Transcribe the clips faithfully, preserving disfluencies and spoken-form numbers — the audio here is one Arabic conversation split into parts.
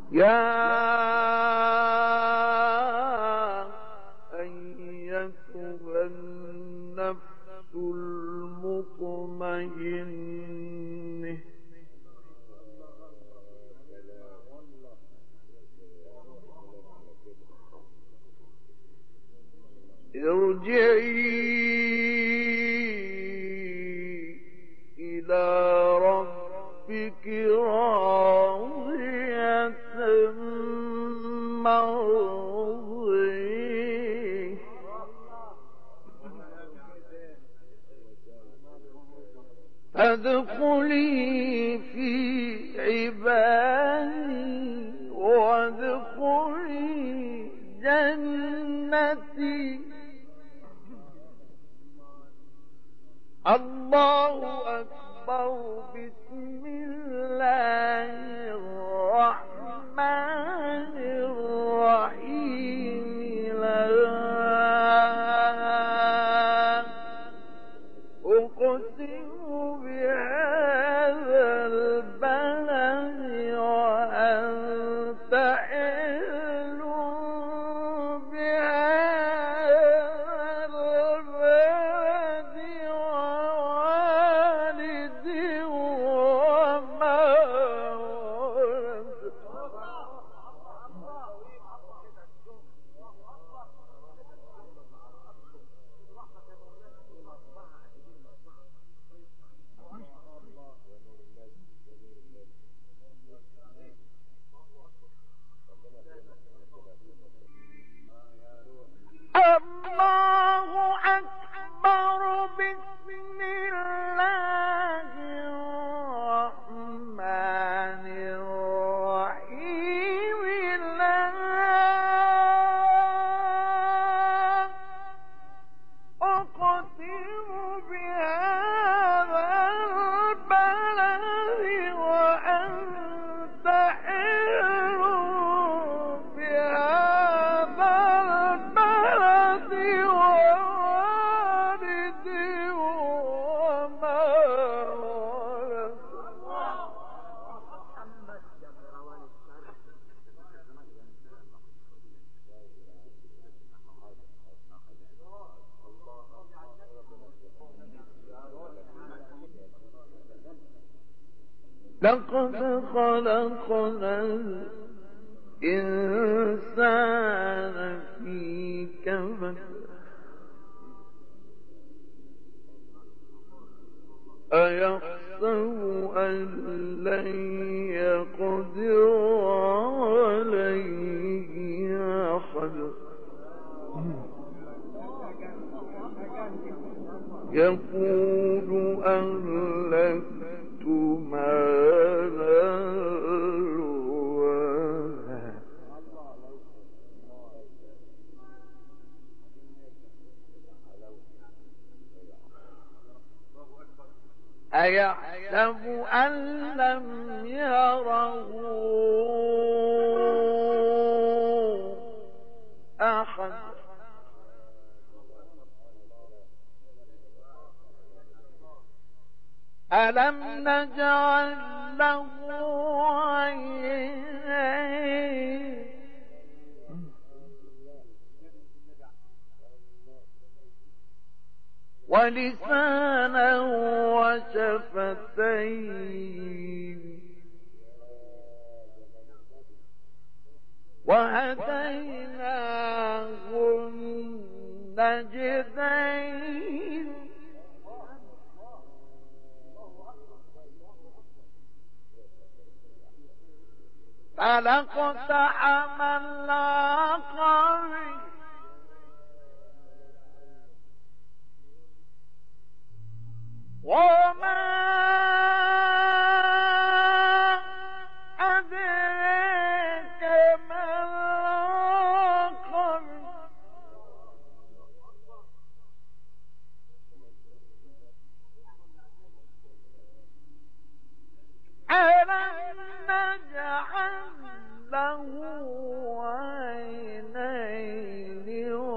يا أيتها النفس المطمئنة ارجعي إلى ربك راضية مرضية فادخلي في عبادي وادخلي جنتي. الله أكبر. بسم الله الرحمن الرحيم. لا أقسم بهذا البلد وأنت حل بهذا البلد ووالد وما ولد. الله أكبر. بسم الله الرحمن الرحيم. لا أقسم بهذا البلد وأنت حل بهذا البلد ووالد وما ولد. لقد خلقنا الإنسان في كبد. أيحسب أن لن يقدر عليه أحد. يقول أهلكت مالا لبدا. أيحسب أن لم يره أحد. ألم نجعل له عينين ولسانا وشفتين وهديناه النجدين. فلاقتحم العقبة وما أدريك ما العقبة. ألم نجعل له عينين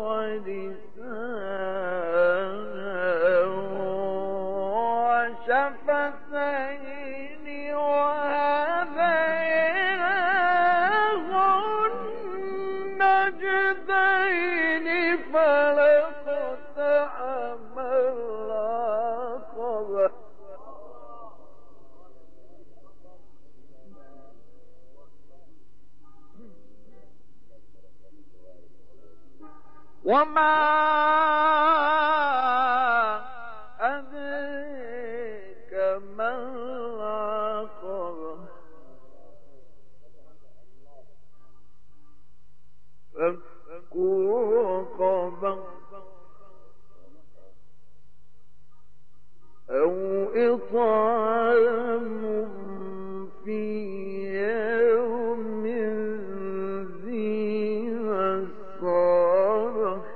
ولسانا وشفتين وهديناه وما أدريك ما العقبة فك رقبة أو إطعام في يوم ذي مسغبة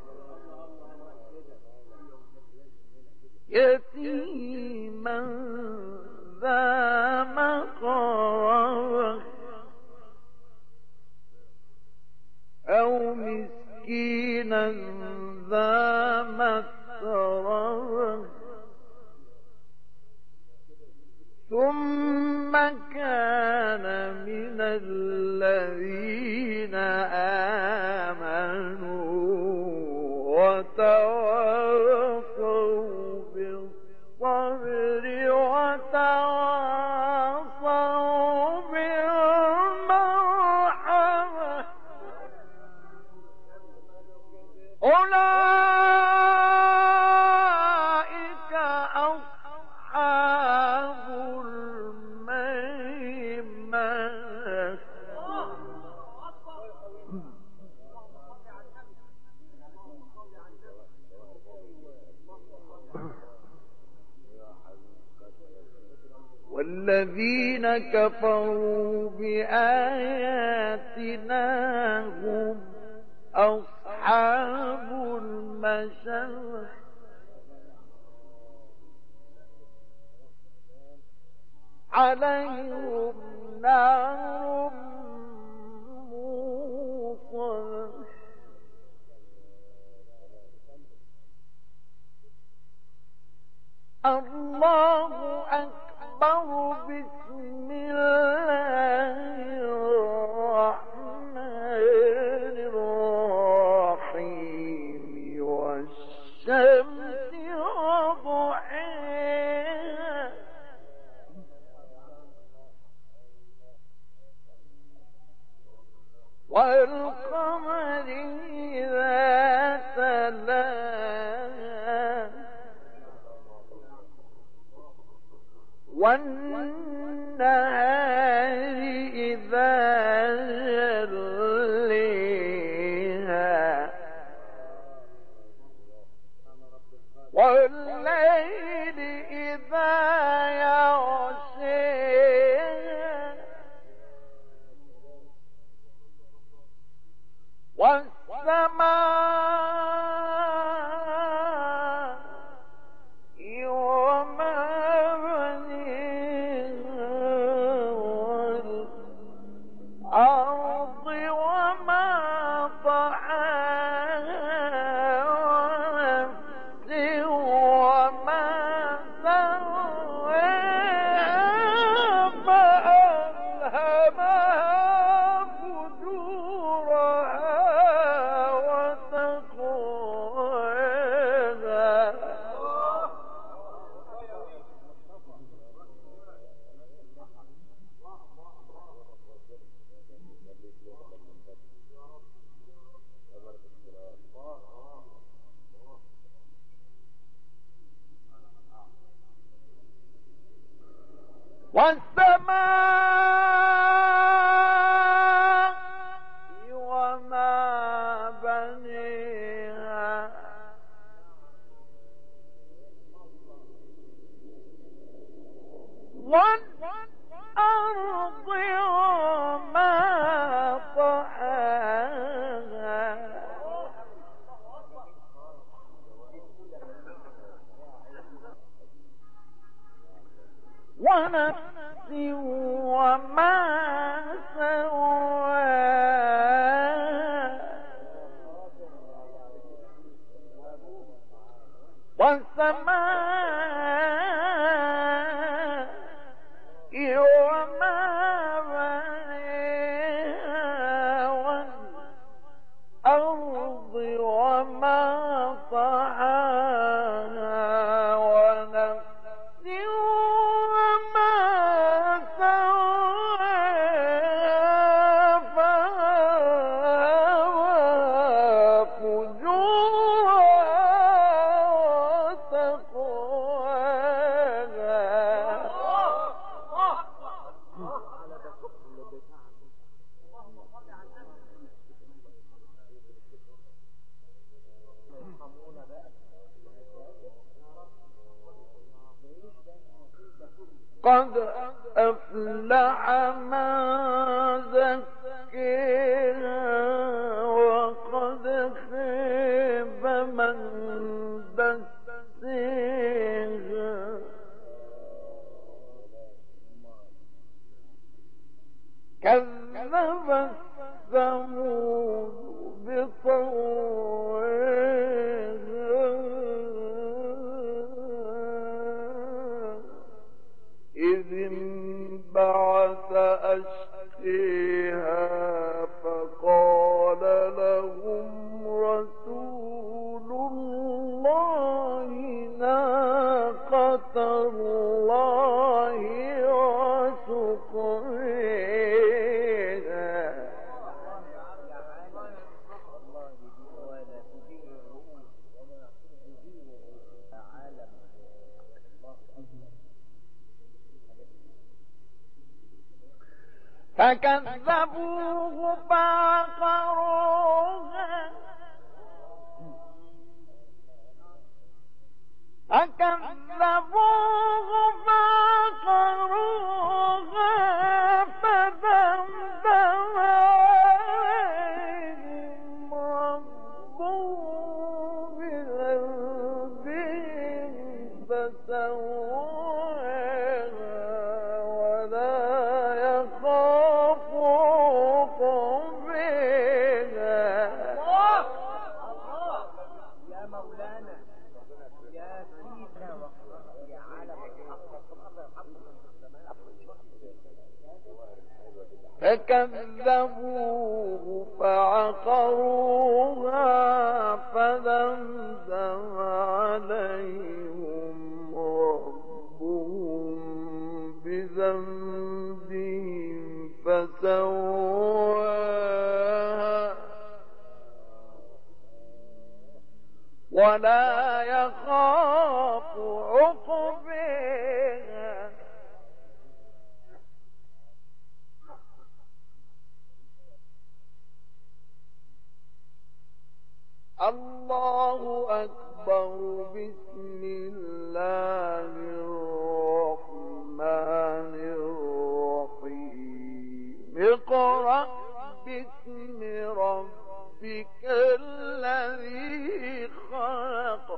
يتيما ذا مقربة أو مسكينا ذا متربة ثم كان من الذين آمنوا وتواصوا بالصبر وتواصوا بالمرحمة أولئك أصحاب الميمنة والذين كفروا بآياتنا هم أصحاب المشأمة عليهم نار موصدة الله أكبر بسم الله الرحمن الرحيم والشمس وضحاها والقمر إذا تلاها والنهار إذا جليها والليل إذا يغشيها والسماء وما بنيها والأرض وما طحاها ونفس وما سواها فألهمها فجورها وتقواها والسماء وما بنيها والأرض وما طحاها ونفس وما سواها والسماء وما بنيها والأرض وما طحاها ونفس وما سواها قد أفلح من زكاها وقد خاب من دساها كذبت ثمود بطغواها إذ انبعث أشقيها فقال لهم رسول الله ناقة الله وسقيها فكذبوه فعقروها فكذبوه فعقروها فدمدم عليهم ربهم بذنبهم فسواها ولا يخاف فكذبوه فعقروها فدمدم عليهم ربهم بذنبهم فسواها ولا يخاف عقباها الله أكبر. بسم الله الرحمن الرحيم. اقرأ باسم ربك الذي خلق.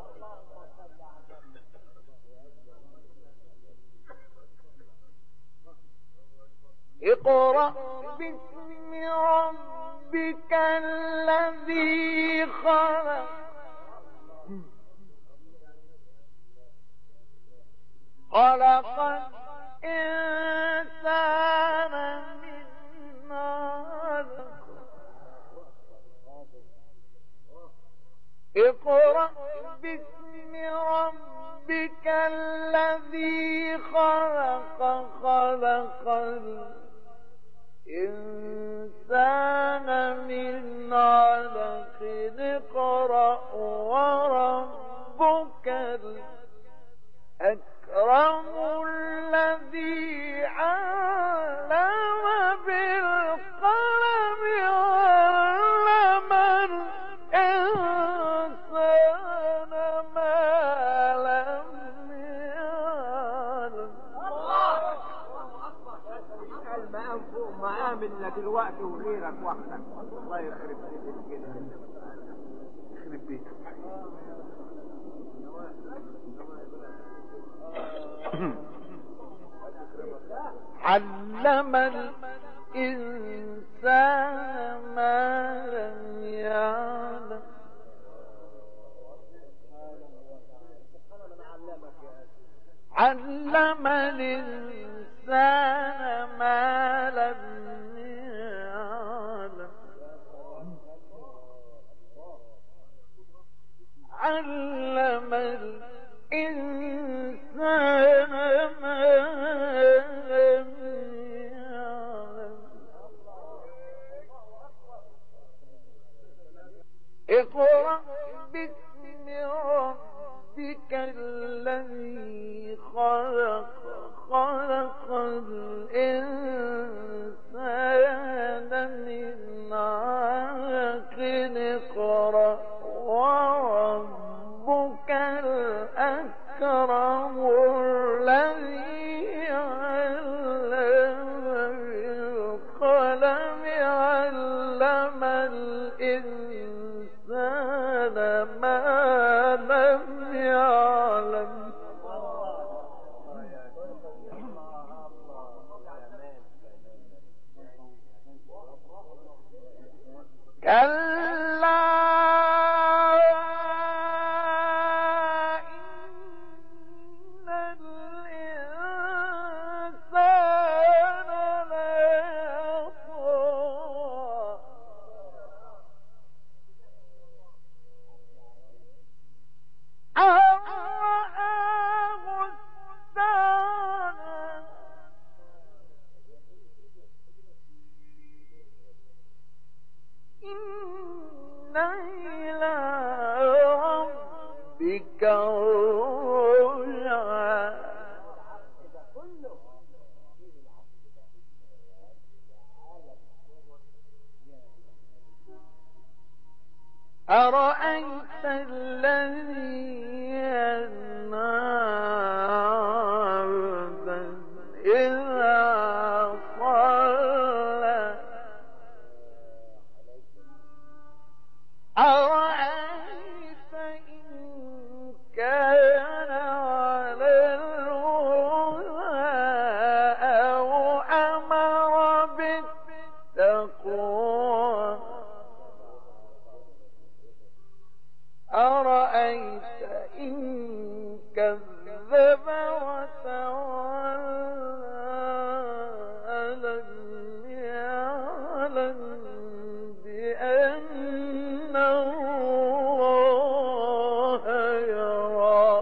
اقرأ باسم ربك الذي خلق. خلق الإنسان من علق. اقرأ باسم ربك الذي خلق. خلق الإنسان من علق. اقرأ وربك الأكرم الذي علم بالقلم علم الإنسان ما لم يعلم. المقام فوق مقام انك دلوقتي وغيرك وحدك. الله يخرب بيتك كده. يخرب بيتك. علم الإنسان ما لم يعلم. علم الإنسان ما لم يعلم. علم الإنسان ما لم يعلم. اقرأ باسم ربك الذي خلق. خلق الإنسان من علق. اقرأ وربك الأكرم أرأيت الذي ينهى عبدا إذا صلى أرأيت إن كان على الهدى أو أمر بالتقوى أرأيت إن كذب وتولى ألم يعلم بأن الله يرى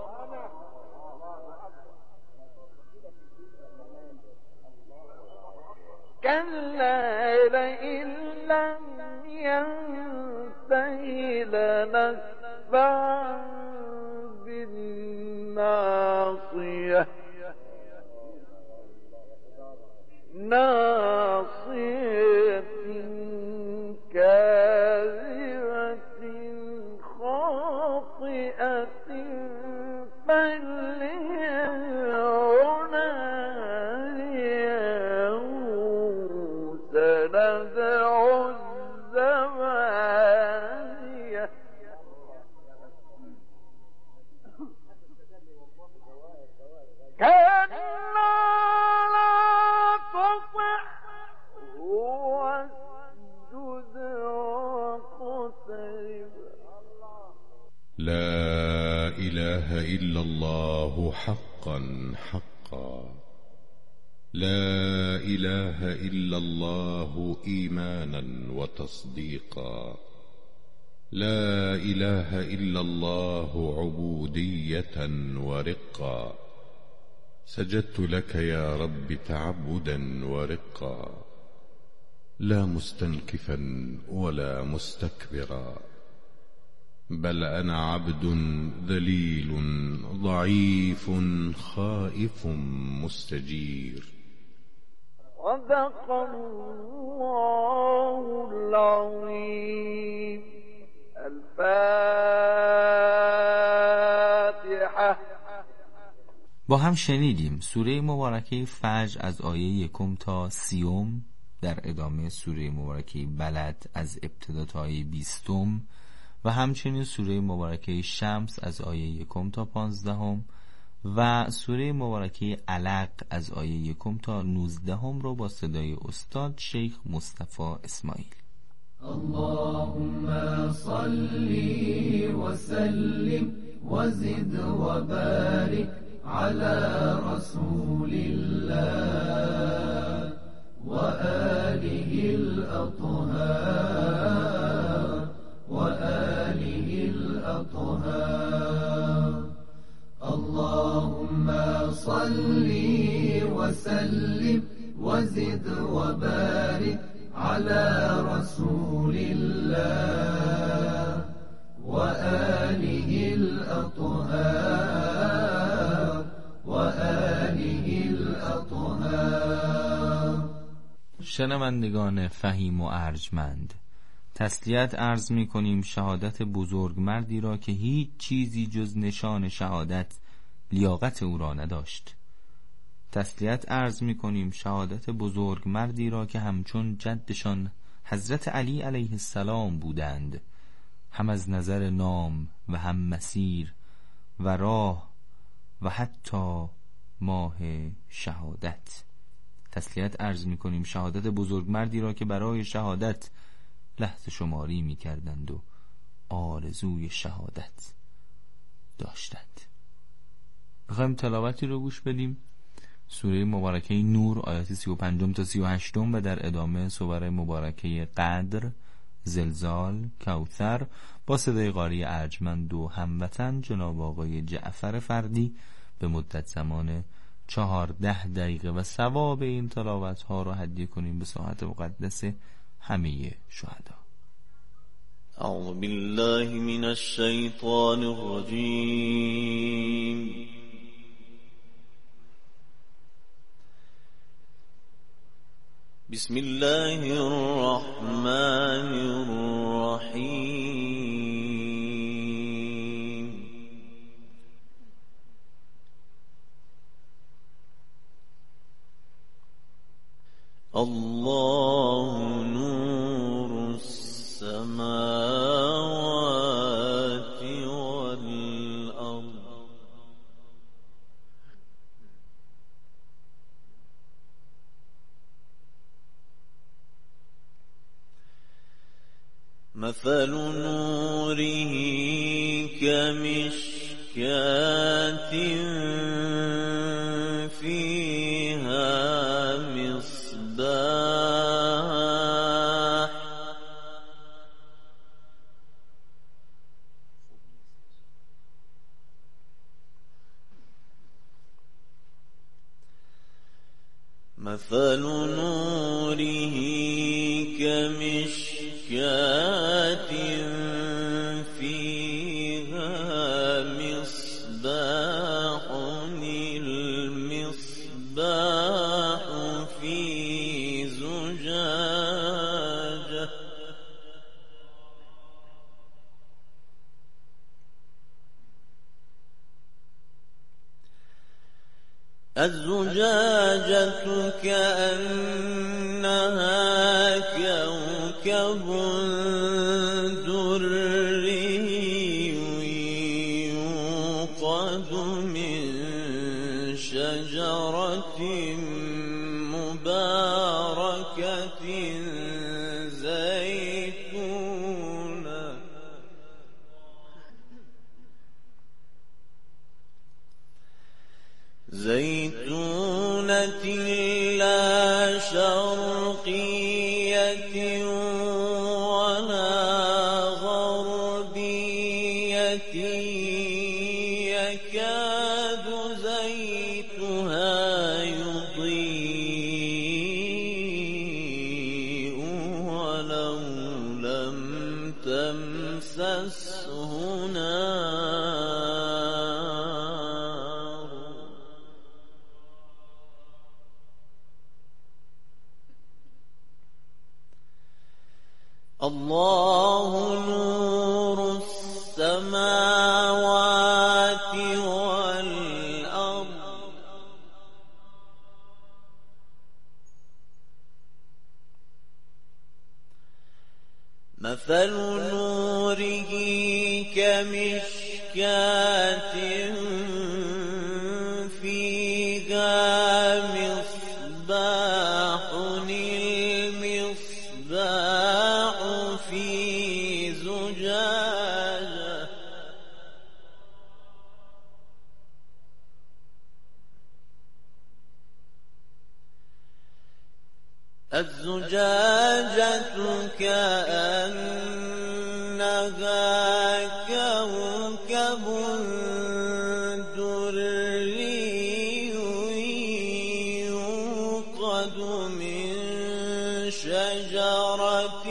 كلا لئن لم ينته لنتبعا بالناصية ناصية كاذبة خاطئة فليدع ناديه سندع الزبانية كلا لا تطعه واسجد واقترب لا إله إلا الله حقا حقا لا إله إلا الله إيمانا وتصديقا لا إله إلا الله عبودية ورقا سجدت لك يا رب تعبدا ورقا لا مستنكفا ولا مستكبرا بل أنا عبد ذليل ضعيف خائف مستجير صدق الله العظيم. الفاتحة. با هم شنیدیم سوره مبارکه فجر از آیه یکم تا سیوم، در ادامه سوره مبارکه بلد از ابتدا تا آیه بیستم و همچنین سوره مبارکه شمس از آیه یکم تا پانزدهم و سوره مبارکه علق از آیه یکم تا نوزدهم رو با صدای استاد شیخ مصطفی اسماعیل. اللهم صل وسلم وزد وبارك على رسول الله وآله الأطهار وآله الأطهار. اللهم صل وسلم وزد وبارك على رسول الله وآله الأطهار وآله الأطهار. شنوندگان فهیم و ارجمند، تسلیت عرض می کنیم شهادت بزرگ مردی را که هیچ چیزی جز نشان شهادت لیاقت او را نداشت. تسلیت عرض می کنیم شهادت بزرگ مردی را که همچون جدشان حضرت علی علیه السلام بودند، هم از نظر نام و هم مسیر و راه و حتی ماه شهادت. تسلیت عرض می کنیم شهادت بزرگ مردی را که برای شهادت لحظه شماری می کردند و آرزوی شهادت داشتند. بخوایم تلاوتی رو گوش بدیم. سوره مبارکه نور آیات سی و پنج تا سی و هشت و در ادامه سوره مبارکه قدر، زلزال، کوثر با صدای قاری ارجمند و هموطن جناب آقای جعفر فردی به مدت زمان چهارده دقیقه و ثواب این تلاوت ها رو هدیه کنیم به ساعت مقدس همه شهدا. اعوذ بالله من الشیطان الرجیم. بسم الله الرحمن الرحیم. الله نور السماوات والأرض مثل نوره كمشكاة فيها مصباح مثل نوره كمشكاة فيها مصباح المصباح في زجاجة الزجاجة كأنها كوكب دري يوقد من شجرة مباركة زيتونة زيتونة لا شرقية ولا غربية يكاد زيتها يضيء ولو لم تمسسه نار الله نور السماوات والأرض مثل نوره كمشكاة فيها مصباح المصباح في زجاجة الزجاجة كأنها كوكب دري يوقد من شجرة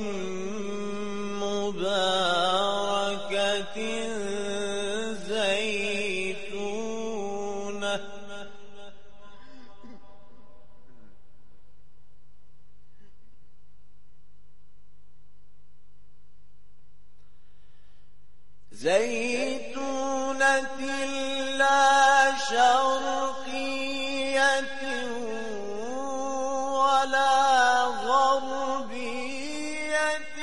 مباركة زيتونة زيتونة لا شرقية ولا غربية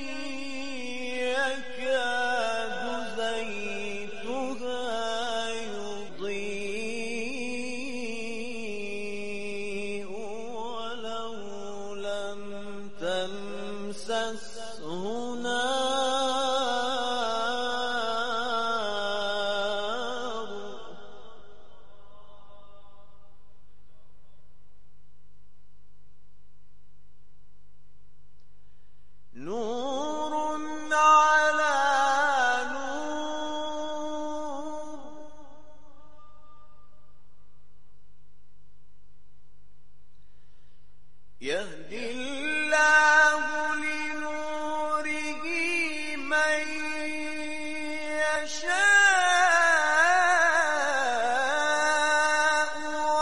يكاد زيتها يضيء ولو لم تمسسه نار نور على نور يهدي الله لنوره من يشاء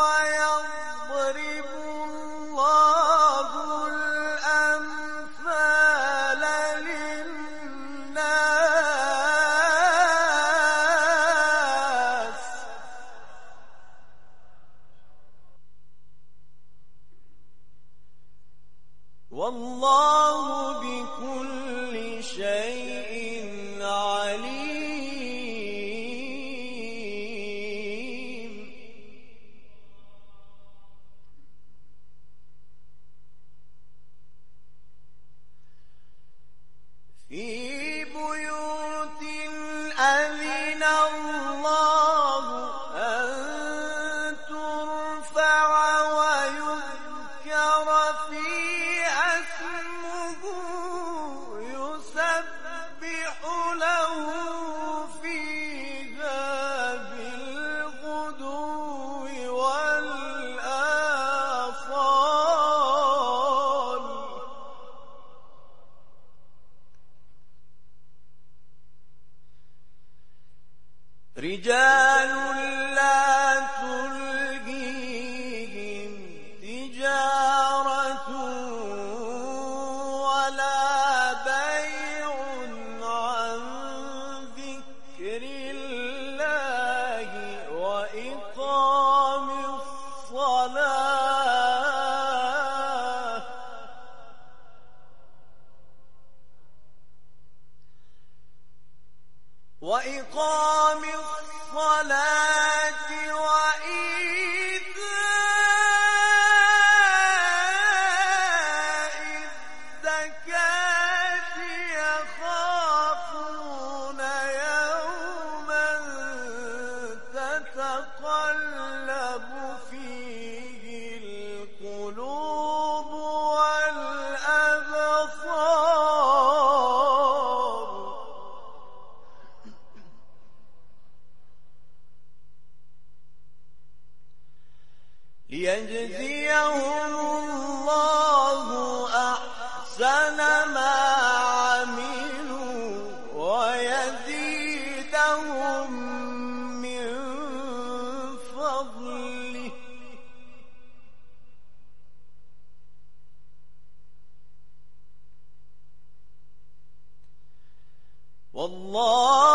ويضرب الله الأمثال للناس والله بكل شيء عليم. في بيوت أذن الله أن ترفع ويذكر فيها اسمه يسبح له فيها بالغدو والآصال. رجال لا تلهيهم تجارة ولا بيع عن ذكر الله وإقام الصلاة وإقام الصلاة وإيتاء الزكاة يخافون يوما تتقلب فيه القلوب والأبصار. ليجزيهم الله أحسن ما عملوا ويزيدهم من فضله. والله